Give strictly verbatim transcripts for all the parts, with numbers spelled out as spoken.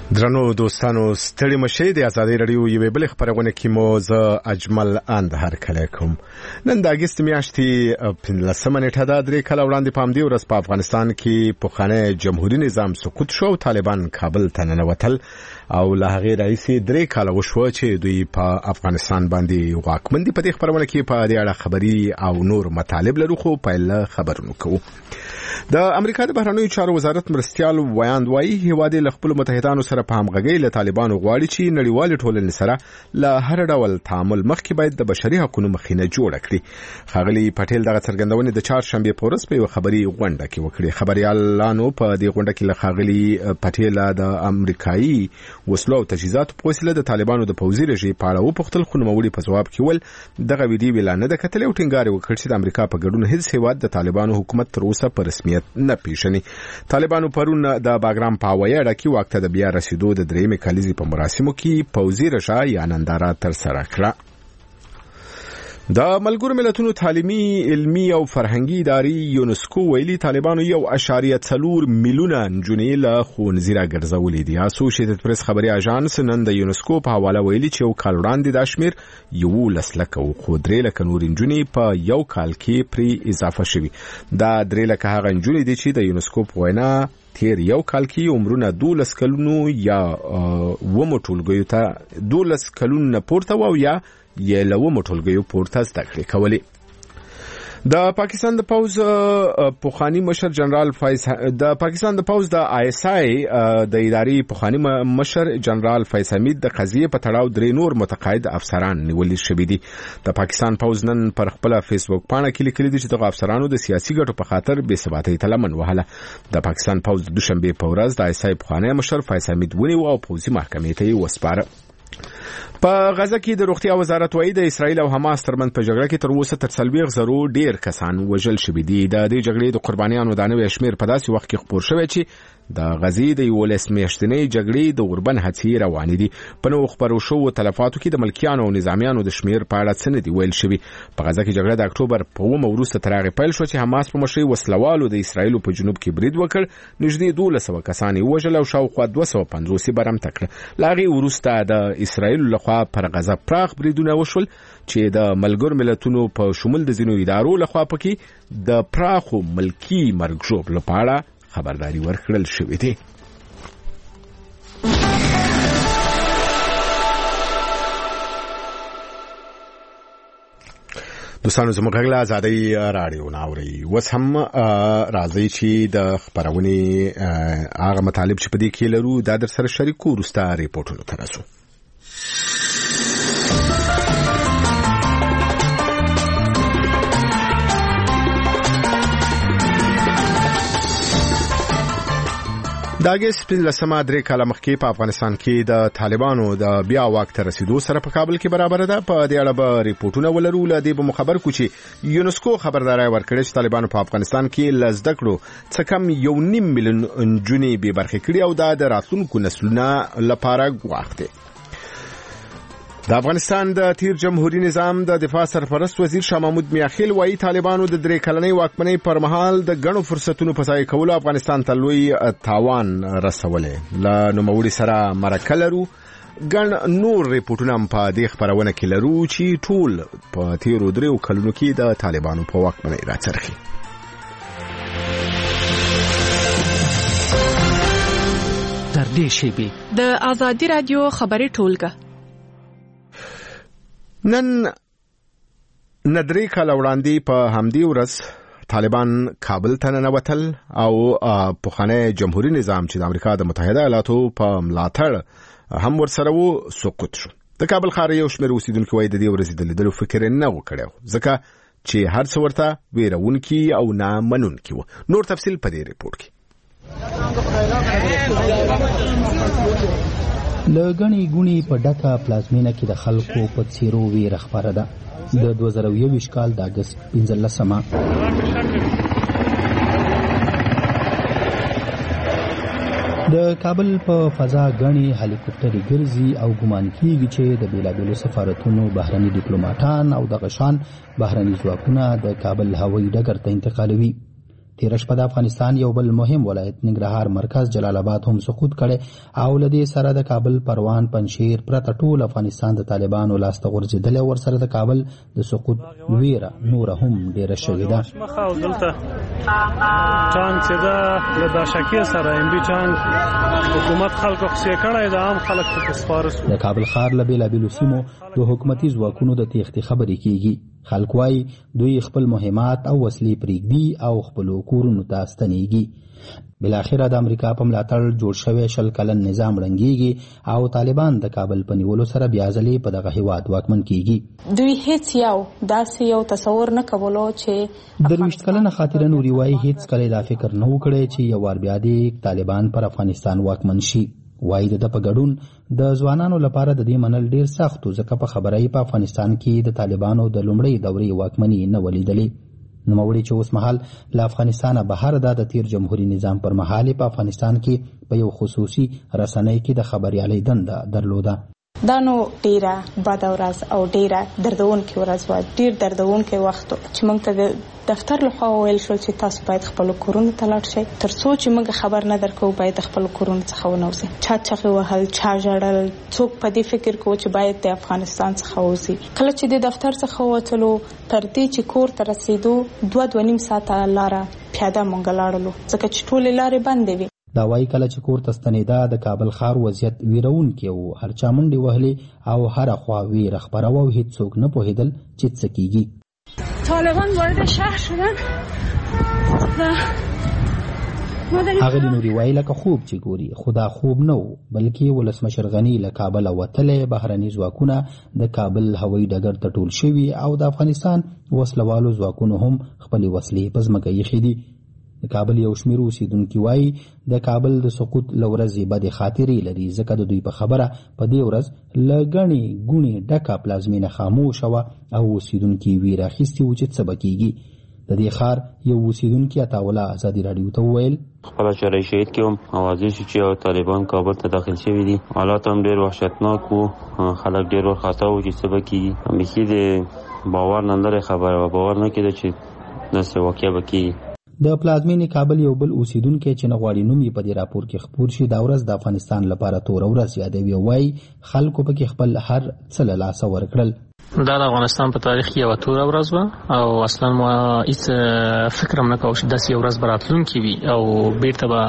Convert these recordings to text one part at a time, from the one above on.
درنو دوستانو ستړي مشه د آزادۍ رادیو یوې بلې خبرونه کې مو زه اجمل اند هرکلی کوم. نن د اګست میاشتې پنځلسمه نیټه ده. درې کاله وړاندې په همدې ورځ په افغانستان کې پخوانی جمهوري نظام سقوط شو او طالبان کابل ته ننوتل او له هغې راهیسې درې کاله وشوه چې دوی په افغانستان باندې واکمن دي. په دې خبرونه کې په دې اړه خبري او نور مطالب لرو، خو پیل خبرونه کوو. د امریکا د بهرنیو چارو وزارت مرستیال ویاند وایي هیواد له خپل متحدانو سره په همغږۍ له طالبانو غواړي چې نړیوال ټولنې سره له هر ډول تعامل مخکې باید د بشري حقوقو مخینه جوړ کړي. ښاغلي پټیل دغه څرګندونې د چهارشنبې په ورځ په یو خبري غونډه کې وکړې. خبريالانو په دې غونډه کې له ښاغلي پټیل د امریکایي وسلو او تجهیزاتو په وسیله د طالبانو د پوځي رژیم په اړه وپوښتل، خو نوموړي په ځواب کې ول دغه ویډیو ویلا نه ده کتلې او ټینګار وکړ چې د امریکا په ګډون هیڅ هیواد د طالبانو حکومت تر اوسه په رسمیت نه پیژني. طالبانو پرون د باګرام په وایړه کې وخت د بیا رسیدو د درېمې کلیزې په مراسمو کې پوځي رژا یا ننداره تر سره کړه. د ملګرو ملتونو تعلیمي، علمي او فرهنګي ادارې یونسکو ویلي طالبانو یو اشاریه څلور میلیونه نجونې له ښوونځي راګرځولې دي. اسوسییټډ پریس خبري اژانس نن د یونسکو په حواله ویلي چې یو کال وړاندې دا شمېر یولس لکه و، خو درې لکه نور نجونې په یو کال کې پرې اضافه شوي. دا درې لکه هغه نجونې دي چې د یونسکو په وینا تیر یو کال کې عمرونه دولس کلونو یا ومو ټولګیو ته دولس کلونو نه پورته و یا یې له ومو ټولګیو پورته زده کړې کولې. د پاکستان د پوز پوخانی مشر جنرال فیض د پاکستان د پوز د آی اس آی د ادارې پوخانی مشر جنرال فیض حمید د قضیې په تړاو درې نور متقاعد افسران نیولې شوي دي. د پاکستان پوز نن پر خپل فیسبوک پاڼه کې لیکلي دي چې دغه افسرانو د سیاسي ګټو په خاطر بې ثباتۍ ته لمن وهله. د پاکستان پوز د دوشنبه په ورځ د آی اس آی پوخانی مشر فیض حمید ونیو او پوځي محکمې ته یې وسپاره. په غزه کې د روغتیا وزارت وایي د اسرایل او حماس ترمنځ په جګړه کې تر اوسه تر څلوېښت زرو ډیر کسان وژل شوي دي. د دې جګړې د قربانیانو د نوې شمېر په داسې وخت کې خپور شوی چې د غزې د یولس میاشتنۍ جګړې د اوربن هڅې روانې دي. په نوو خپرو شوو تلفاتو کې د ملکیانو او نظامیانو د شمېر په اړه څه نه دي ویل شوي. په غزه کې جګړه د اکتوبر په اوومه وروسته تر هغې پیل شوه چې حماس په مشرۍ وسلوالو د اسرایلو په جنوب کې برید وکړ. نږدې دولس سوه کسان یې وژل او شاوخوا دوه سوه پنځوس یې برمته کړه. له هغې وروسته د اسرایلو لخوا پر غزه پراخ بریدونه وشول چې د ملګرو ملتونو په شمول د ځینو ادارو لخوا پکې د پراخو ملکی مرګ ژوبلو لپاره خبرداري ورکړل شوې ده. دوستانو زموږ غږ له آزادۍ راډیو ناوري. اوس هم راځئ چې د خپرونې هغه مطالب چې په دې کې لرو دا در سره شریکو، وروسته ریپورټونو ته رسو. د اګست پنځلسمه درې کاله مخکې په افغانستان کې د طالبانو د بیا واک ته رسیدو سره په کابل کې برابر ده. په دې اړه به ریپورټونه ولرو. له دې به مخبر کو چې یونسکو خبرداري ورکړې چې طالبانو په افغانستان کې له زده کړو څه کم یو نیم میلیون نجونې بې برخې کړي او دا د راتلونکو نسلونو لپاره ګواښ دی. د افغانستان د تیر جمهوریت نظام د دفاع سرپرست وزیر شاه محمود میاخیل وایي طالبانو د درې کلنۍ واکمنۍ پر مهال د غنو فرصتونو په ځای کولو افغانستان ته لوی تاوان رسولی. له نوموړي سره مرکه لرو. ګڼ نور ریپورټونه هم په دې خپرونه کې لرو چې ټول په تیرو دریو کلونو کې د طالبانو په واکمنۍ راڅرخي. تر دې شیبې د آزادۍ رادیو خبري ټولګه نن ندرې کاله وړاندې په همدې ورځ طالبان کابل ته ننوتل او پخوانی جمهوري نظام چې د امریکا د متحده ایالاتو په ملاتړ هم ورسره و سقوط شو. د کابل ښار یو شمېر اوسیدونکي وایي د دې ورځې د لیدلو فکر نه و کړی ځکه چې هر څه ورته ویرونکي او نه منونکي و. نور تفصیل په دې ریپورټ کې. لګنی ګونی په ډکه پلازمینه کې د خلکو په څیرو ویره خبره ده. د دوه زره یوویشت کال د اګست پنځلسمه د کابل په فضا غني هلیکوپټرې ګرځي او ګمان کیږي چې د بیلابیلو سفارتونو بهرني ډیپلوماټان او د غشان بهرني ځواکونه د کابل هوایي ډګر ته انتقالوي. تیر شپه د افغانستان یو بل مهم ولایت ننګرهار مرکز جلال آباد هم سقوط کړي او لدې سره د کابل پروان پنشیر پرته ټول افغانستان د طالبانو لاسته غورځېدلی او ورسره د کابل د سقوط ویره نوره هم ډیره شوې ده. چان چې دا د داشکې سره ام بي چان حکومت خلکو خصي کړی د عام خلک په سپارښت د کابل ښار له بېلابېلو سیمو د حکومتي ځواکونو د تېښتې خبرې کیږي. خلک وایي دوی خپل مهمات او وسلې پرېږدي او خپلو کورونو ته ستنېږي. بلاخره د امریکا په ملاتړ جوړ شوی شل کلن نظام ړنګېږي او طالبان د کابل په نیولو سره بیا ځلې په دغه هېواد واکمن کیږي. دوی هیڅ یو داسې یو تصور نه کولو چې درویشت کلنه خاطره نوري وایي هیڅ کله دا فکر نه و کړی چې یو وار بیا دې طالبان پر افغانستان واکمن شي. وایي د ده په ګډون د ځوانانو لپاره د دې منل ډیر سخت و ځکه په خبره یې په افغانستان کې د طالبانو د لومړۍ دورې واکمني نه ولیدلې. نوموړي چې اوس مهال له افغانستانه بهر ده د تیر جمهوري نظام پر مهال په افغانستان کې په یو خصوصي رسنۍ کې د خبریالۍ دنده درلوده. دا نو ډیره بده ورځ او ډیره دردونکې ورځ وه، ډیر دردونکی وخت چې موږ ته د دفتر لخوا وویل شول چې تاسو باید خپلو کورونو ته لاړ شئ، تر څو چې موږ خبر نه درکوو باید د خپلو کورونو څخه ونوځئ. چا چغې وهل، چا ژړل، څوک په دې فکر کوو چې باید د افغانستان څخه ووځي. کله چې د دفتر څخه ووتلو تر دې چې کور ته رسېدو دوه دوه نیم ساعته لاره پیاده موږ لاړلو ځکه چې ټولې لارې بندې وې. دا وایي کله چې کور ته ستنېده د کابل ښار وضعیت ویرونکی و، هر چا منډې وهلې او هره خوا ویره خپره وه او هېڅوک نه پوهېدل چې څه کیږي. طالبان وارد شهر شدن. هغه د نوري وایي لکه خوب چې ګوري، خو دا خوب نه و بلکې ولسمشر غني له کابله وتلی، بهرني ځواکونه د کابل هوایي ډګر ته ټول شوي او د افغانستان وسلوالو ځواکونو هم خپلې وسلې په ځمکه ایښې دي. د کابل یو شمېر اوسېدونکي وایي د کابل د سقوط له ورځې بدې خاطرې لري ځکه د دوی په خبره په دې ورځ له ګڼې ګوڼې ډکه پلازمینه خاموشه وه او اوسېدونکي ویره اخیستي وو چې څه به کیږي. د دې ښار یو اوسېدونکي عطاالله ازادي راډیو ته وویل خپله چاره شهید کې هم اوازې شو چې طالبان کابل ته داخل شوي دي. حالات هم ډېر وحشتناک وو، خلک ډېر وارخطا وو چې څه به کیږي. بیخي د باور نه لرې خبره وه، باور نه کېده چې داسې واقعه به کیږي. د پلازمینې کابل یو بل اوسېدونکی چې نه غواړي نوم یې په دې راپور کې خپور شي دا ورځ د افغانستان لپاره توره ورځ یادوي او وایي خلکو پکې خپل هر څه له لاسه ورکړل. دا د افغانستان په تاریخ کې یوه توره ورځ وه او اصلا ما هیڅ فکر هم نه کوم چې داسې یو ورځ به راتلونکې وي او بیرته به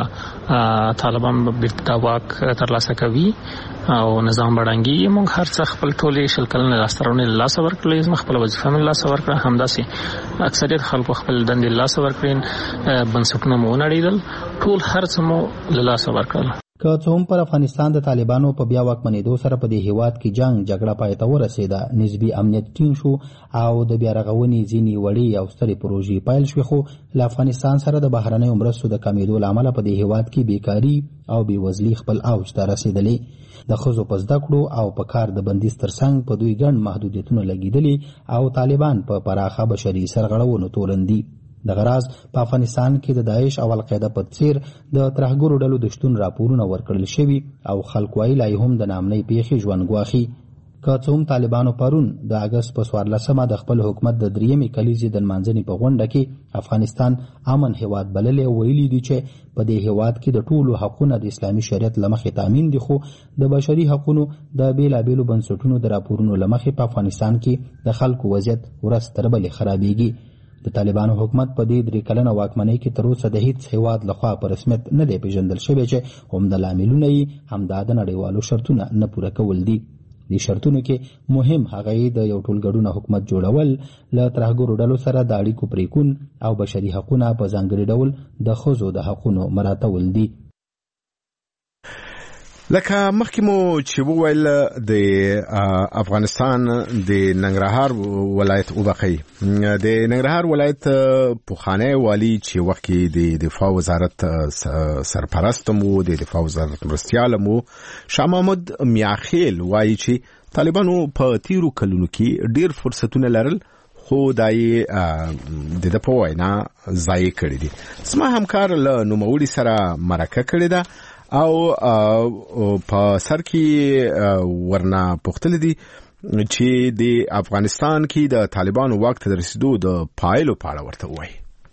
طالبان به بیرته دا واک ترلاسه کوي او نظام به ړنګېږي. موږ هر څه خپل ټولې شل کلنې لاسته راوړنې له لاسه ورکړلې، زما خپله وظیفه مې له لاسه ورکړه، همداسې اکثریت خلکو خپل دندې له لاسه ورکړې، بنسټونه مو ونړېدل، ټول هر څه مو له لاسه ورکړل. که څه هم پر افغانستان د طالبانو په بیا واکمنېدو سره په دې هېواد کې جنگ جګړه پای ته ورسېده، نسبي امنیت ټینګ شو او د بیا رغونې ځینې وړې او سترې پروژې پیل شوې، خو له افغانستان سره د بهرنیو مرستو د کمېدو له امله په دې هېواد کې بیکاري او بېوزلي خپل اوج ته رسېدلې. د ښځو په زده کړو او په کار د بندیز ترڅنګ په دوی ګڼ محدودیتونه لګېدلي او طالبان په پراخه بشري سرغړونو تورن دي. دغه راز په افغانستان کې د داعش او القاعده په څیر د ترهګرو ډلو د شتون راپورونه ورکړل شوي او خلک وایي لا هم د ناامنۍ پیښې ژوند ګواښي. که څه هم طالبانو پرون د اګست په څوارلسمه د خپل حکومت د درېیمې کلیزې د لمانځنې په غونډه کې افغانستان امن هېواد بللی او ویلي دي چې په دې هېواد کې د ټولو حقونه د اسلامي شریعت له مخې تامین دي، خو د بشري حقونو د بېلابېلو بنسټونو د راپورونو له مخې په افغانستان کې د خلکو وضعیت ورځ تر بلې خرابېږي. د طالبانو حکومت په دې درې کلنه واکمنۍ کې تر اوسه د هیڅ هېواد لخوا په رسمیت نه دی پیژندل شوی چې عمده لاملونه یې همدا د نړیوالو شرطونه نه پوره کول دي. دې شرطونو کې مهم هغه یې د یو ټولګډونه حکومت جوړول، له ترهګرو ډلو سره د اړیکو پرېکون او بشري حقونه په ځانګړي ډول د ښځو د حقونو مراعاتول دي. لکه مخکې مو چې وویل د افغانستان د ننګرهار ولایت وبخي د ننګرهار ولایت پوخانه والی چې وخت کې د دفاع وزارت سرپرست مو د دفاع وزارت مرستیال مو شاه محمود میاخیل وایي چې طالبانو په تیرو کلونو کې ډیر فرصتونه لرل خو دای د د په وینا ضایع کړی دي. زما همکار له نوموړي سره مرکه کړې ده او په سر کې ورنه پوښتل دي چې د افغانستان کې د طالبانو واک ته رسیدو د پایلو په اړه ورته وایي.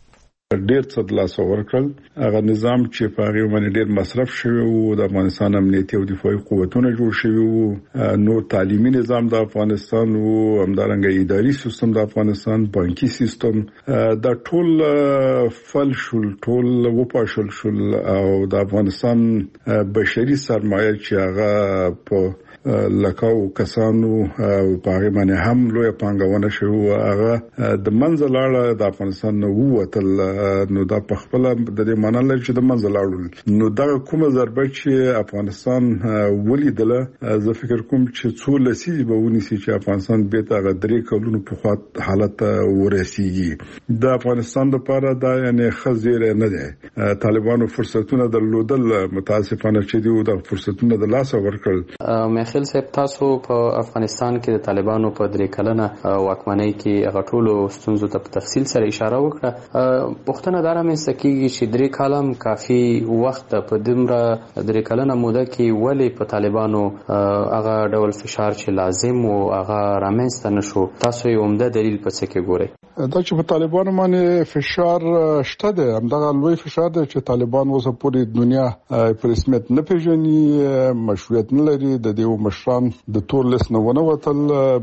ډیر څه د لاس ورکړل. هغه نظام چې په هغه باندې ډیر مصرف شوی وو، د افغانستان امنیتي او دفاعي قوتونه جوړ شوی وو، نو تعلیمي نظام د افغانستان وو، همدارنګه اداري سیستم د افغانستان، بانکي سیستم، دا ټول فل شول، ټول وپاشل شول او د افغانستان بشري سرمایه چې هغه په لکاو کسانو او په باندې هم لوی پانګونه شو، هغه د منځ لاړه د افغانستان نو وتل. نو دا په خپل د دې معنی لري چې د منځ لاړل. نو دا کومه ضربه چې افغانستان ولیدله، زه فکر کوم چې څو لسیزې به ونیسي چې افغانستان به تاغه درې کلونو په خاط حالت ورسیږي. د افغانستان لپاره دا یعنی خزیره نه ده. طالبانو فرصتونه درلودل، متاسفانه چې دی د فرصتونه د لاس ورکړل. میخیل صاحب، تاسو په افغانستان کې د طالبانو په درې کلنه واکمنۍ کې هغه ټولو ستونزو ته په تفصیل سره اشاره وکړه. پوښتنه دا رامنځته کیږي چې درې کالم کافي وخت په دومره درې کلنه موده کې ولې په طالبانو هغه ډول فشار چې لازم او هغه رامنځته نشو؟ تاسو یې عمده دلیل په څه کې ګورئ؟ دا چې په طالبانو باندې فشار شته ده، همدغه لوی فشار ده چې طالبان اوس پورې دنیا په رسمیت نه پیژني، مشروعیت نه لري. د دې مشران د تور لیست نه ونه وتل،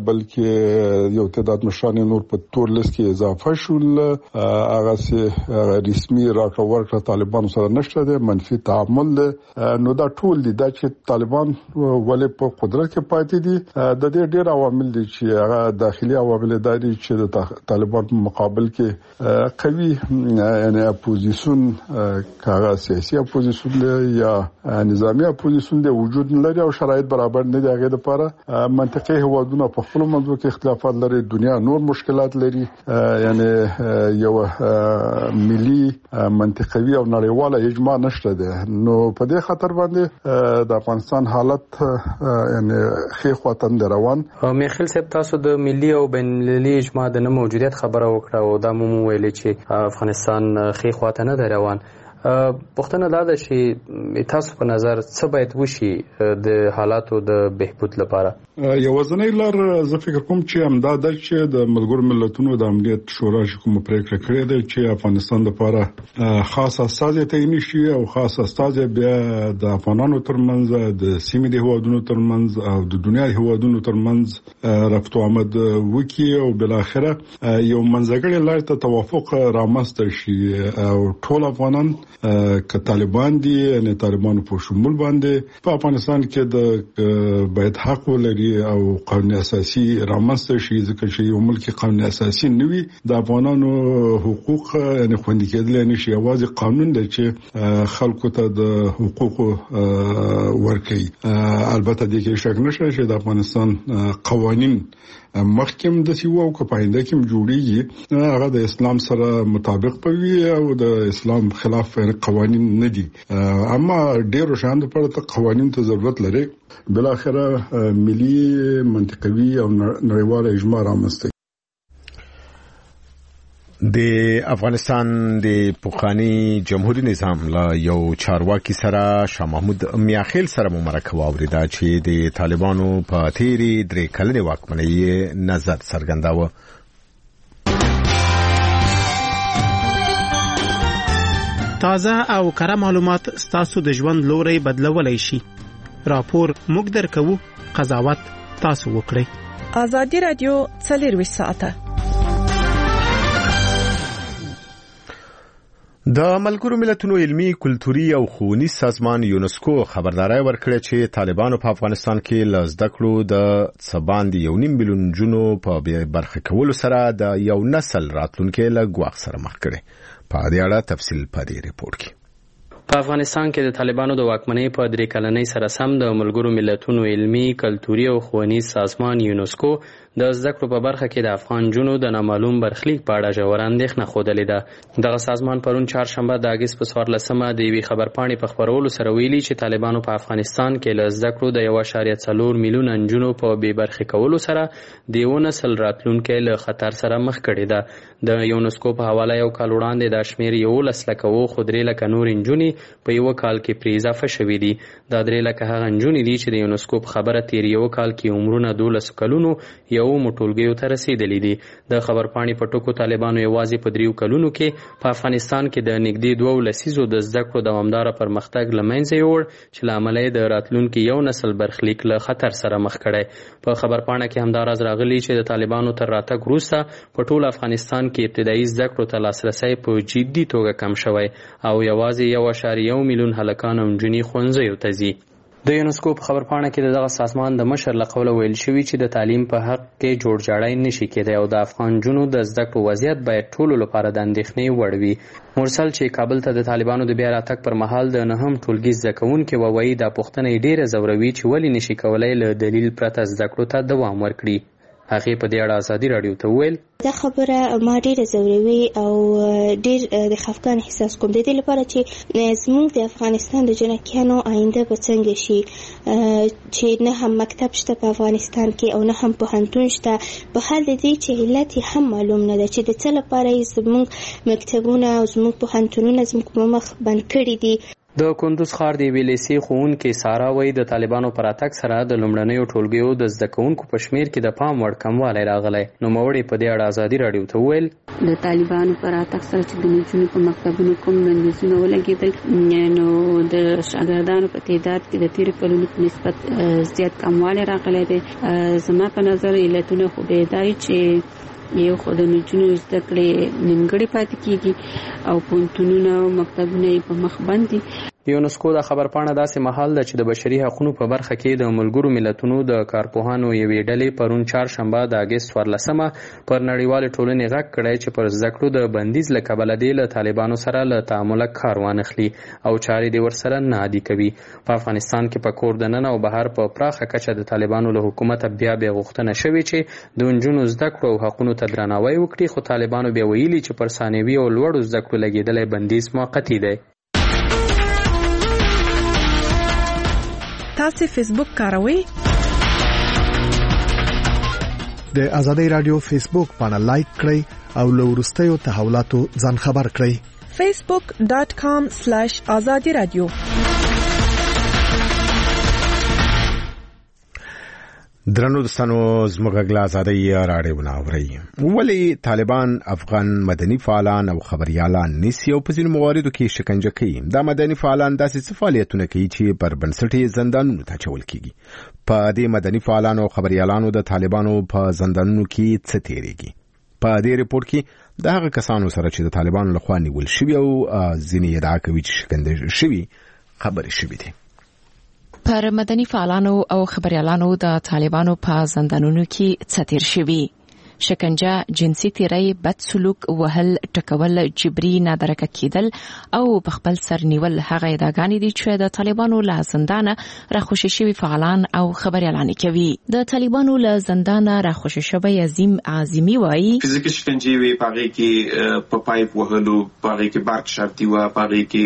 بلکې یو تعداد مشران نور په تور لیست کې اضافه شول. هغه سي رسمي راکړه ورکړه طالبان سره نشته ده، منفي تعامل ده. نو دا ټول دي دا چې طالبان ولې په قدرت کې پاتې دي. د دې ډېر عوامل دي چې هغه داخلي عوامل دي چې د طالبان په مقابل کې قوي یعنی اپوزیسیون، کاغه سیاسي اپوزیسیون یا نظامی اپوزیسیون د وجود لري او شرایط برابر نه دي. هغه لپاره منطقي هوادونه په خپل منځو کې اختلافات لري، دنیا نور مشکلات لري. یعنی یو ملي منطقوي او نړیواله اجماع نشته ده. نو په دې خاطر باندې د افغانستان حالت یعنی خې خواتن روان. میخیل صاحب، تاسو د ملي او بین المللي اجماع د نه موجودیت خبره وکړه او دا مو ویل چې افغانستان خې خواته نه روان. پوښتنه دا ده چې تاسو په نظر څه باید وشي د حالاتو د بهبود لپاره؟ یو ځنۍ لار زه فکر کوم چې همدا ده چې د ملګرو ملتونو د امنیت شورا چې کوم پریکړه کړې ده چې افغانستان لپاره خاص استازي تعین شي او خاص استازي بیا د افغانانو ترمنځ، د سیمې د هوادونو ترمنځ او د دنیا د هوادونو ترمنځ رفت آمد وکړي او بل اخره یو منځګړی لار ته توافق رامنځته شي او ټول افغانان که طالبان دي نه طالبانو په شمول باندې په افغانستان کې د باید حق ولري او قانون اساسي رامنځته شي. ځکه چې یو ملک قانون اساسي نه وي د افغانانو حقوق یعنی خوندي کېدل نه شي. یوازې قانون دی چې خلکو ته د حقوقو ورکړي. البته د کې شک نشته چې د افغانستان قوانين مخکم د سیو او کپاینده کې جوړیږي هغه د اسلام سره مطابق پوي او د اسلام خلاف قوانين نه دي. اما ډیرو شاند پر ته قوانين ته ضرورت لري. بل اخره ملي منطقوي او نړیوال اجماع رامنځته. د افغانستان د پوخانی جمهوریت نظام لا یو چارواکي سره شاه محمود میاخیل سره مرکه واوریدا چې د طالبانو په تیری درې کلنې واکمنۍ نظر څرګنداوه. تازه او کره معلومات ستاسو د ژوند لوري بدلولای شي. راپور موږ درکو، قضاوت تاسو وکړئ. ازادي رادیو څلور ساعته د ملګرو ملتونو علمي، کلتوري او ښوونیز سازمان یونسکو خبرداري ورکړه چې طالبانو په افغانستان کې له زده کړو د څه باندې یو نیم میلیون جنو په برخه کولو سره د یو نسل راتلونکي له ګواښ سره مخ کړي. په دې اړه تفصیل په دې ریپورت کې. په افغانستان کې د طالبانو د واکمنۍ په درې کلنۍ سره سم د ملګرو ملتونو علمي، کلتوري او ښوونیز سازمان یونسکو د زده کړو په برخه کې د افغان جنو د نامعلوم برخلیک په اړه ژور اندېښنه ښودلې ده. دغه سازمان پرون چهارشنبه د اګست په څوارلسمه د یوې خبرپاڼې په خپرولو سره ویلي چې طالبانو په افغانستان کې له زده کړو د یو اعشاریه څلور میلیون نجونو په بې برخې کولو سره د یو نسل راتلونکی له خطر سره مخ کړی ده. د یونسکو په حواله یو کال وړاندې دا شمېر یولس لکه و، خو درې لکه نور نجونې په یو کال کې پرې اضافه شوې دي. دا درې لکه هغه نجونې دي چې د یونسکو په خبره تیر یو کال کې عمرونه دولس کلونو یو مټولګیو ته رسیدلي دي. د خبرپاڼې په ټکو طالبانو یوازې په دریو کلونو کې په افغانستان کې د نږدې دوه لسیزو د زده کړو دوامداره پرمختګ له منځه یوړ چې له امله یې د راتلونکي یو نسل برخلیک له خطر سره مخ کړی. په خبرپاڼه کې همداراز راغلي چې د طالبانو تر راتګ وروسته په ټول افغانستان کې ابتدایي زده کړو ته لاسرسی په جدي توګه کم شوی او یوازې یو اعشاریه یو میلیون هلکان او نجونې ښوونځیو ته ځي. د یونسکو په خبرپاڼه کې دغه سازمان د مشر له قوله ویل شوي چې د تعلیم په حق کې جوړجاړی نشي کېدی او د افغان نجونو د زده کړو وضعیت باید ټولو لپاره د اندېښنې وړ وي. مرسل چې کابل ته د طالبانو د بیا راتګ پر مهال د نهم ټولګي زده کوونکي ووایي دا پوښتنه یې ډېره ځوروي چې ولې نشي کولی له دلیل پرته زده کړو ته دوام ورکړي. هغې په دې اړه ازادي راډیو ته وویل دا خبره ما ډېره ځوروي او ډېر د خفګان احساس کوم د دې لپاره چې زموږ د افغانستان د جنکیانو آینده به څنګه شي چې نه هم مکتب شته په افغانستان کې او نه هم پوهنتون شته په حال د دې چې علت هم معلوم نه ده چې د څه لپاره زموږ مکتبونه او زموږ پوهنتونونه زموږ په مخ بند کړي دي. د کندوز ښار د یوې لیسې ښوونکې سارا وایي د طالبانو په راتګ سره د لومړنیو ټولګیو د زده کوونکو په شمېر کې د پام وړ کموالی راغلی. نوموړې په دې اړه ازادي راډیو ته وویل د طالبانو په راتګ سره چې د نجونو په مکتبونو کوم بندیزونه ولګېدل نو د شاګردانو په تعداد کې د تېرو کلونو په نسبت زیات کموالی راغلی دی. زما په نظر علتونه خو به دا وي چې یو خو د نجونو زده کړې نیمګړې پاتې کېږي او پوهنتونونه او مکتبونه یې په مخ بند دي. یونسکو د خبرپاڼه داسې مهال ده چې د بشري حقوقو په برخه کې د ملګرو ملتونو د کارپوهانو یوې ډلې پرون چهارشنبه د اګست څوارلسمه پر نړیوالې ټولنې غږ کړی چې پر زده کړو د بندیز له کبله دې له طالبانو سره له تعامله کار وانخلي او چارې دې ورسره نه عادي کوي. په افغانستان کې په کور دننه او بهر په پراخه کچه د طالبانو له حکومته بیا بیا غوښتنه شوې چې د نجونو زده کړو او حقونو ته درناوی وکړي، خو طالبانو بیا ویلي چې پر ثانوي او لوړو زده کړو لګېدلی بندیز موقتي دی. تاسو فیسبوک کاروئ؟ د آزادۍ رادیو فیسبوک باندې لایک کړئ او له وروستیو تحولاتو ځان خبر کړئ. facebook dot com slash azadi radio. درنو دوستانو زموږ غلا آزادۍ راډیو ناوړي. ولی طالبان افغان مدني فعالان او خبريالان نیسي او په ځینو مواردو کې شکنجه کوي. دا مدني فعالان داسې څه فعالیتونه کوي چې پر بنسټي زندانونو ته اچول کیږي. په دې مدني فعالانو او خبريالانو د طالبانو په زندانونو کې څه تیریږي؟ په دې ریپورت کې د هغه کسانو سره چې د طالبانو لخوا نیول شوي او ځینې ادعا کوي چې شکنجه شوي خبرې شوي دي. پر مدني فعالانو او خبريالانو د طالبانو په زندانونو کې څه تیر شوي؟ شکنجه، جنسي تیری، بد سلوک، وهل، ټکول، جبري نادرکه کېدل او په خپل سر نیول هغه ادعاګانې دي چې د طالبانو له زندانه راخوشي شوي فعالان او خبريالان کوي. د طالبانو له زندانه راخوشي شوی عظیم اعظمي وایي فزیکي شکنجه وی پاره کې په پایپ وهلو، پاره کې بارک شرطي و، پاره کې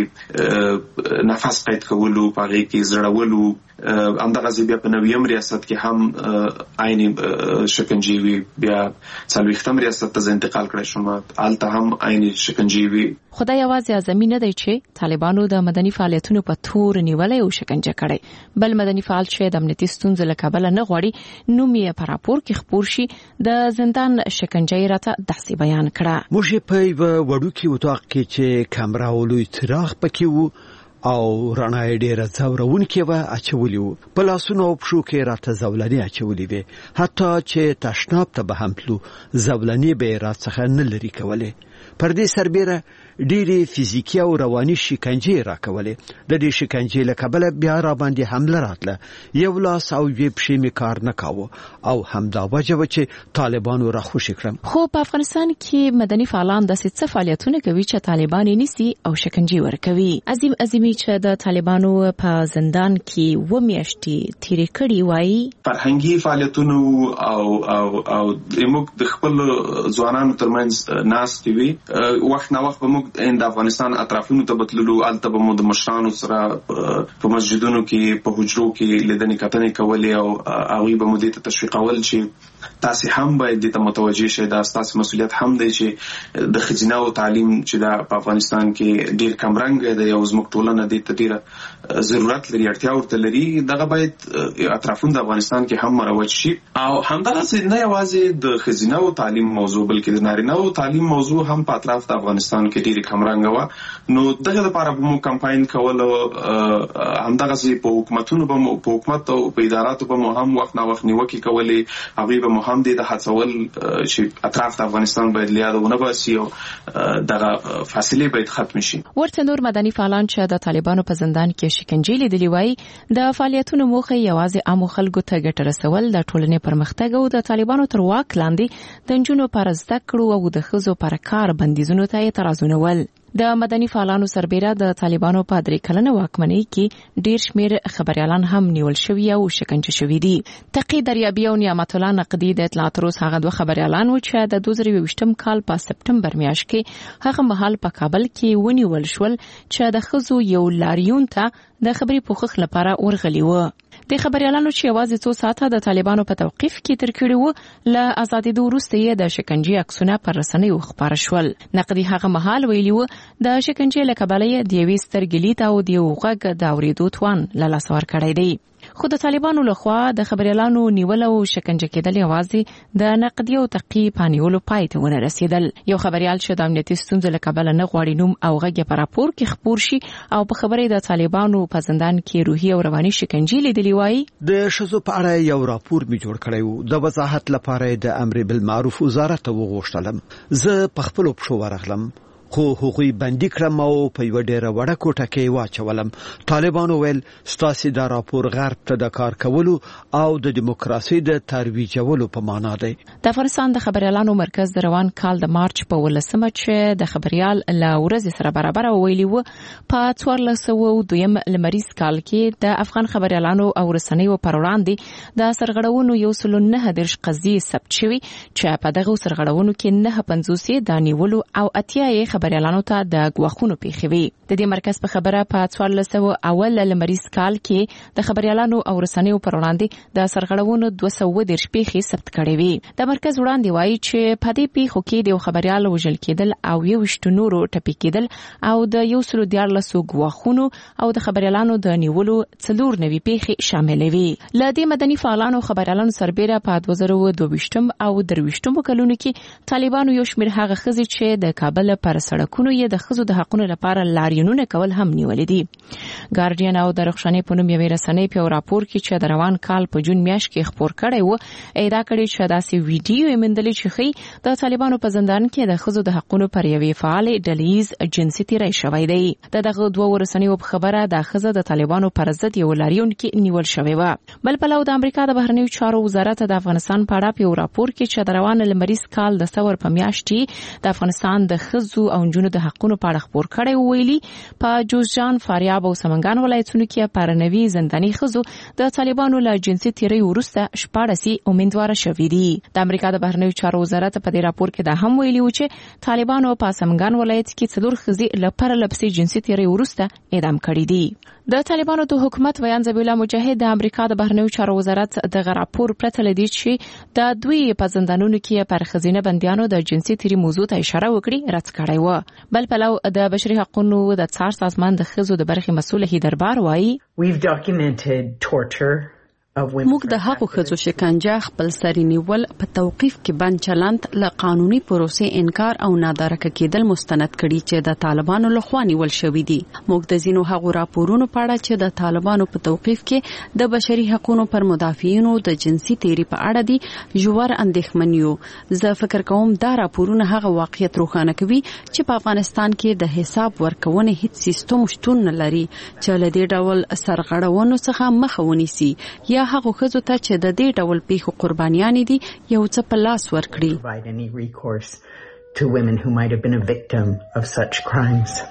نفس قید کولو، پاره کې زړولو. همدغه بیا په نویم ریاست کې هم عین شکنجه وی، بیا څلوېښتم ریاست ته انتقال کړی شوم، هلته هم عین شکنجه وی. خدای یوازې اعظمي نه دی چې طالبانو د مدني فعالیتونو په تور نیولې او شکنجه کړي، بل مدني فعال چې د امنیتي ستونزو له کبله نه غواړي نوم یې په راپور کې خپور شي د زندان شکنجه یې راته داسې بیان کړه. موږ په یوه وړوکي اتاق کې چې کامرا او لوی څراغ پکې وو او رڼا یې ډېره ځورونکې وه اچولي وو، په لاسونو او پښو کې راته زولنې اچولې وې، حتی چې تشناب ته به هم تلو زولنې به یې راڅخه نه لرې کولې. پر دې سربیره ډېرې فزیکي او رواني شکنجې راکولې. د دې شکنجې له کبله بیا را باندې حمله راتله، یو لاس او یوې پښې مې کار نه کاوه او همدا وجه وه چې طالبانو راخوشي کړم. خو په افغانستان کې مدني فعالان داسې څه فعالیتونه کوي چې طالبان یې نیسي او شکنجې ورکوي. عظیم عظیمي چې د طالبانو په زندان کې اووه میاشتې تېرې کړي وایي فرهنګي فعالیتونو او او او موږ د خپل ځوانانو ترمنځ ناستې وي کوي. وخت نه وخت به موږ د افغانستان اطرافونو ته بتللو، الته به مو د مشرانو سره په مسجدونو کې په حجرو کې لیدنې کتنې کولې او هغوی به مو دې ته تشویقول چې تاسې هم باید دې ته متوجه شئ، دا ستاسې مسؤلیت هم دی چې د ښځینه تعلیم چې دا په افغانستان کې ډېر کمرنګه دی او زموږ ټولنه دې ته ډېره ضرورت لري، اړتیا ورته لري. دغه باید اطرافونه د افغانستان کې هم مروج شي. او همدغسې نه یوازې د ښځینه تعلیم موضوع بلکې د نارینه تعلیم موضوع هم په اطراف د افغانستان کې ډېرې کمرنګه وه. نو دغه لپاره به مو کمپاین کول او همدغسې په حکومتونو به مو په حکومت او په اداراتو به مو هم وخت نه وخت نیوکې کولې. هغوی به مو هم دې ته هڅول چې اطراف د افغانستان باید له یاده ونه باسي او دغه فاصلې باید ختم شي. ورته نور مدني فعالان چې د طالبانو په زندان کې شکنجې لیدلې وایي د فعالیتونو موخه یوازې عامو خلکو ته ګټه رسول، د ټولنې پرمختګ او د طالبانو تر واک لاندې د نجونو پر زده کړو او د ښځو پر کار بندیزونو ته اعتراضونه ول. د مدني فعالانو سربېره د طالبانو په درې کلنه واکمنۍ کې ډېر شمېر خبريالان هم نیول شوي او شکنجه شوي دي. تقی دریابي او نعمت الله نقدي د اطلاعات روز هغه دوه خبريالان و چې د دوه زره یوویشتم کال په سپټمبر میاشت کې هغه مهال په کابل کې ونیول شول چې د ښځو یو لاریون ته د خبري پوښښ لپاره ورغلي و. د خبريالانو چې یوازې څو ساعته د طالبانو په توقيف کې تیر کړي وو، له ازادېدو وروسته یې د شکنجې عکسونه پر رسنیو خپاره شول. نقدي هغه مهال ویلي و د شکنجې له کبله د یوې سترګې لید او د یو غږ د اورېدو توان له لاسه ورکړی دی. خو د طالبانو لخوا د خبريالانو نیول او شکنجه کېدل یوازې د نقدي او تقی پانیولو پای ته ونه رسیدل. یو خبريال چې د امنیتي ستونزو له کبله نه غواړي نوم او غږ په راپور کې خپور شي او په خبرې د طالبانو په زندان کې روحي او رواني شکنجې لیدلې وایي د ښځو په اړه یو راپور می جوړ کړی و. د وضاحت لپاره د امر بالمعروف وزارت ته وغوښتلم. زه په خپل پښو ورغلم خو هغوی بندي کړم او په یو ډېره وړه کوټه کې واچولم. طالبانو ویل ستاسې دا راپور غرب ته د کار کولو او د دیموکراسي د ترویجولو په معنا دی. د افغانستان د خبريالانو مرکز د روان کال د مارچ په ولسمه چې د خبريال له ورځې سره برابر ویلي و په څوارلس سوه دویم لمریز کال کې د افغان خبريالانو او رسنیو پر وړاندې د سرغړونو یو سل نه دېرش قضیې ثبت شوي چې په دغه سرغړونو کې نه پنځوس یې د نیولو او اتیا یې خبريالانو ته د غواخونو پیښوي. د دې مرکز په خبره په څوارلس سوه اول لمریز کال کې د خبريالانو او رسنیو پر وړاندې د سرغړونو دوه سوه دېرش پیښې ثبت کړې وي. د مرکز وړاندې وایي چې په دې پیښو کې د خبريال وژل کېدل او یو شت نورو ټپي کېدل او د یو سل دیارلس غواخونو او د خبريالانو د نیولو څلور نوي پیښې شامل وي. له دې مدني فعالانو خبريالانو سربېره په دوه زره دوهویشتم او درویشتم کلونو کې طالبانو یو شمېر هغه ښځې چې د کابل پر سړکونو یې د ښځو د حقونو لپاره لاریونونه کول هم نیولې دي. ګارډین او د رخصانې په نوم یوې رسنۍ په راپور کې چې د روان کال په جون میاشت کې خپور کړی و ادعا کړې چې داسې ویډیو یې موندلې چې ښیي د طالبانو په زندان کې د ښځو د حقونو پر یوې فعالې ډلهییز جنسي تیری شوی دی. د دغه دوه رسنیو په خبره د ښځه د طالبانو پر ضد یو لاریون کې نیول شوی و. بل پلو د امریکا د بهرنیو چارو وزارت د افغانستان په اړه په راپور کې چې د روان لمریز کال د ثور په میاشت کې د افغانستان د ښځو او نجونو د حقونو په اړه خبر کړی ویلي په جوزجان، فاریاب او سمنګان ولایتونو کې پرنوي زنداني ښځو د طالبانو له جنسي تیری وروسته شپاړس امیدواره شوي دي. د امریکا د بهرنیو چارو وزارت په دې راپور کې دا هم ویلي و چې طالبانو په سمنګان ولایت کې څلور ښځې له پرلپسې جنسي تیری وروسته اعدام کړي دي. د طالبانو د حکومت ویان ذبیح الله مجاهد د امریکا د بهرنیو چارو وزارت د راپور پرته لدی چې د دوی په زندانونو کې پر ښځینه بندیانو د جنسي تیری موضوع ته اشاره وکړي رد کړی و. بل پلو د بشري حقوقو د څار سازمان د ښځو د برخې مسؤل هیدربار وایي We've documented torture موږ د هغو ښځو شکنجه، خپل سری نیول، په توقيف کې بند چلند، له قانوني پروسې انکار او نادرکه کېدل مستند کړي چې د طالبانو لخوا نیول شوی دي. موږ د ځینو هغو راپورونو په اړه چې د طالبانو په توقيف کې د بشري حقوقو پر مدافعینو د جنسي تیری په اړه دي ژور اندېښمن یو. زه فکر کوم دا راپورونه هغه واقعیت روښانه کوي چې په افغانستان کې د حساب ورکونې هیڅ سیستم شتون نه لري چې له دې ډول سرغړونو څخه مخه ونیسي یا هغه ښځو ته چې د دې ډول پیښو قربانیانې دي یو څه په لاس ورکړي.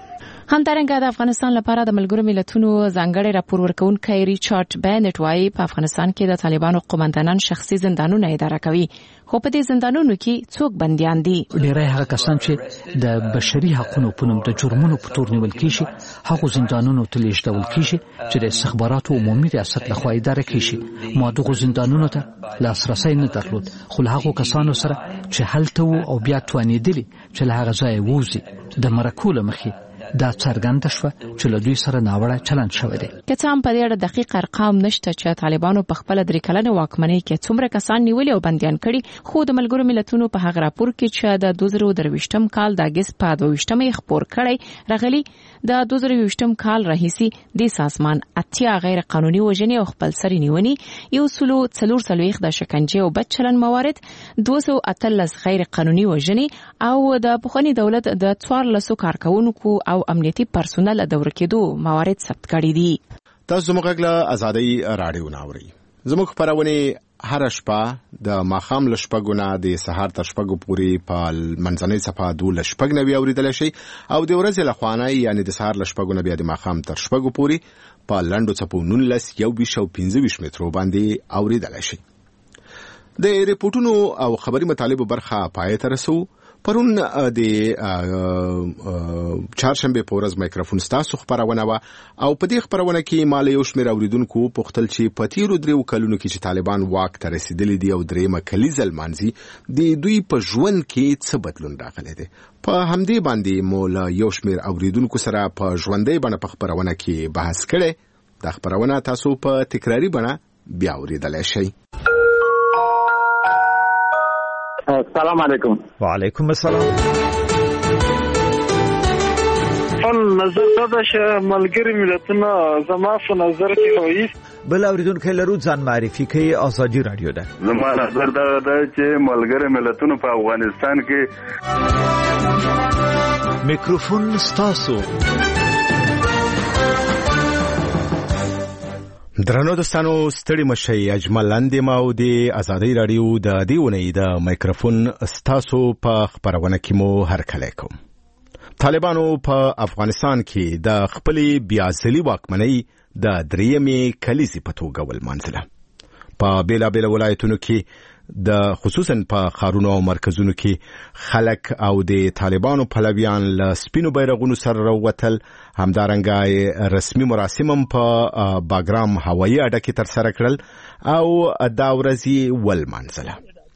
همدارنګه د افغانستان لپاره د ملګرو ملتونو ځانګړي راپور ورکونکي ریچارډ بینټ وايي په افغانستان کې د طالبانو قومندانان شخصي زندانونه اداره کوي، خو په دې زندانونو کې څوک بنديان دي. ډیری هغه کسان چې د بشري حقوقو په نوم د جرمونو په تور نیول کیږي هغه زندانونو ته لیږدول کیږي چې د استخباراتو عمومي ریاست لخوا اداره کیږي. ما دغه زندانونو ته لاسرسی نه درلود، خو له هغو کسانو سره چې هلته وو او بیا توانېدلي چې له هغه ځایه ووځي د مرکو له مخې دا څرګنده شوه چې له دوی سره ناوړه چلند شوی دی. که څه هم په دې اړه دقیق ارقام نشته چې طالبانو په خپله درې کلنه واکمنۍ کې څومره کسان نیولي او بندیان کړي، خو د ملګرو ملتونو په هغه راپور کې چې د دوه زره درویشتم کال د اګست په دوه ویشتمه یې خپور کړی راغلي د دوه زره یوویشتم کال راهیسې د سازمان اتیا غیر قانوني وژنې او خپلسري نیونې، یو سلو څلور څلوېښت د شکنجې او بد چلند موارد، دوه سوه اتلس غیر قانوني وژنې او د پخواني دولت د څوارلسو کارکوونکو او امنیتي پرسونل د ورکېدو موارد ثبت کړي دي. تاسو موږ له ازادي رادیو ناوري زموږ خبرونه هر شپه د ماخام لشپګو نه د سهار تر شپګو پورې په منځنۍ صفه دوه شپګ نوي اوریدل شي او د ورځې لخوانه یعنی د سهار لشپګو نه بیا د ماخام تر شپګو پورې په لندو چپو نولس یو بیشو پنځه ویشت مترو باندې اوریدل شي. د ریپورتونو او خبري مطالب برخه پای ته رسو. پرون د چهارشنبه په ورځ مایکروفون ستاسو خبرونه و او په دې خبرونه کې مال یو شمېر اوریدونکو پوښتل چې په تیرو دریو کلونو کې چې طالبان واک ته رسیدلي دي او درېیمه کلیزه لمانځي د دوی په ژوند کې څه بدلون راغلی دی. په همدې باندې مو له یو شمېر اوریدونکو سره په ژوندۍ بڼه په خبرونه کې بحث کړی. دا خبرونه تاسو په تکراري بڼه بیا اوریدلی شئ. السلام علیکم. وعلیکم السلام. فل نظر دا چې ملګری ملتونه زما په نظر کې وایي بل اوریدونکو لرو ځان معرفي کوي. ازادي رادیو ده. زما نظر دا ده چې ملګری ملتونه په افغانستان کې میکروفون ستاسو. درنو دوستانو ستړي مشي اجمل اندیم او د ازادي رادیو د دیونې د مایکروفون ستاسو په خبرونه کې مو هرکلی کوم. طالبانو په افغانستان کې د خپلې بیاځلي واکمنۍ د درېیمې کلیزې په توګه ولمانځله. په بیلابیلو ولایتونو کې د خصوصا په ښارونو او مرکزونو کې خلک او د طالبانو پلویان له سپینو بیرغونو سره راووتل. همدارنګه رسمي مراسم هم په باګرام هوایي اډه کې ترسره کړل او دا ورځ یې ولمانځله.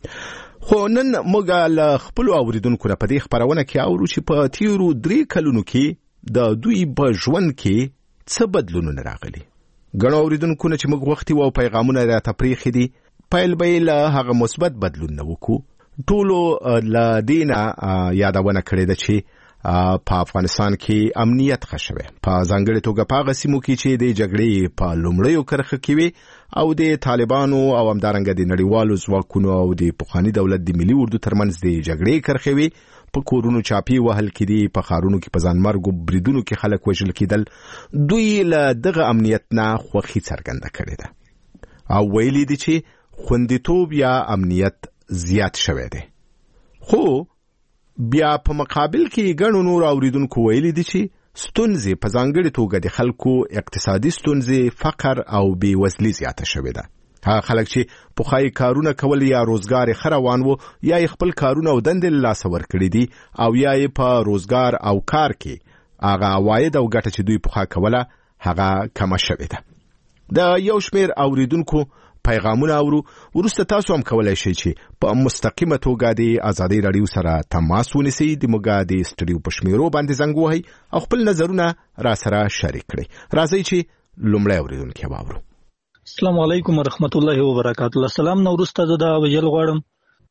خو نن موږ له خپلو اوریدونکو نه په دې خبرونه کې اورو چې په تیرو درې کلونو کې د دوی په ژوند کې څه بدلونونه راغلي. ګڼو اوریدونکو نه چې موږ وختي و او پیغامونه راته پرېښي دي پیل به له هغه مثبت بدلون نه وکړو. ټولو له دې نه یادونه کړې ده چې په افغانستان کې امنیت ښه شوی، په ځانګړې توګه په هغه سیمو کې چې د جګړې په لومړیو کرښه کې وي او د طالبانو او همدارنګه د نړیوالو ځواکونو او د پخواني دولت د ملي اردو ترمنځ د جګړې کرښې وي. په کورونو چاپی وهل کېدي، په ښارونو کې په ځانمرګو بریدونو کې خلک وژل کېدل. دوی له دغه امنیت نه خوښي څرګنده کړې ده او ویلي دي چې خوندیتوب یا امنیت زیات شوی دی. خو بیا په مقابل کې ګڼو نور اوریدونکو ویلي دي چې ستونزې په ځانګړې توګه د خلکو اقتصادي ستونزې، فقر او بېوزلي زیاته شوې ده. هغه خلک چې پخوای کارونه کول یا روزګار یې ښه روان و یا یې خپل کارونه او دندې له لاسه ورکړي دي او یا یې په روزګار او کار کې هغه عواید او ګټه چې دوی پخوا کوله هغه کمه شوې ده. د یو شمېر اوریدونکو پیغامونه اورو. وروسته تاسو هم کولای شئ چې په مستقیمه توګه د ازادي رادیو سره تماس ونیسئ، د موږ د سټډیو په شمیرو باندې زنګ ووهئ او خپل نظرونه را سره شریک کړئ. راځئ چې لومړی اوریدونکی واورو. السلام علیکم ورحمت الله وبرکاته. السلام نو وروسته زه دا ویل غواړم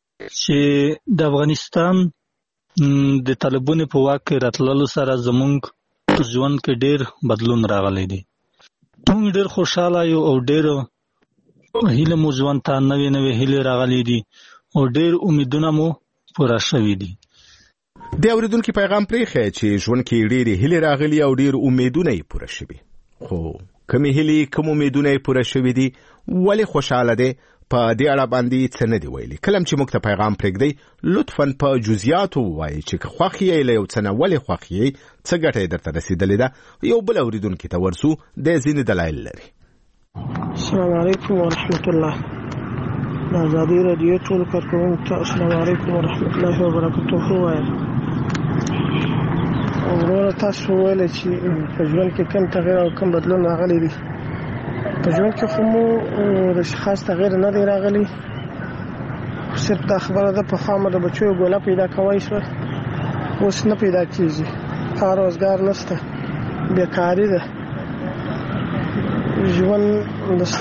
چې د افغانستان د طالبانو په واک راتللو سره زموږ ژوند کې ډېر بدلون راغلی دی. موږ ډېر خوشاله یو او ډېر هیله مو ژوند ته نوې نوې هیلې راغلي دي او ډېر امیدونه مو پوره شوي دي. د اوریدونکو پیغام پرېښی چې ژوند کې ډېرې هیلې راغلي او ډېر امیدونه یې پوره شوي. خو کومې هیلې کوم امیدونه یې پوره شوي دي؟ ولې خوشحاله دی؟ په دې اړه باندې څه نه دی ویلي. کلم چې موږ ته پیغام پرېږدئ لطفاً په جزئیاتو ووایئ چې خوښ یې له یو څه نه ولې خوښ یې، څه ګټه یې درته رسېدلې ده. یو بل اورېدونکي ته ورسو، دی ځینې دلایل لري. السلام علیکم ورحمت الله. د ازادي راډیو ټول کارکوونکو ته السلام علیکم ورحمت الله وبرکاته وایم. وروره تاسو ویل چې په ژوند کې کوم تغییر او کوم بدلون راغلی دی. په ژوند کې خو مو د خاص تغییر نه دی راغلی، صرف دا خبره ده په خامه د بچو ګوله پیدا کوي شو، اوس نه پیدا کیږي، کار روزګار نشته، بیکاری ده، ژوند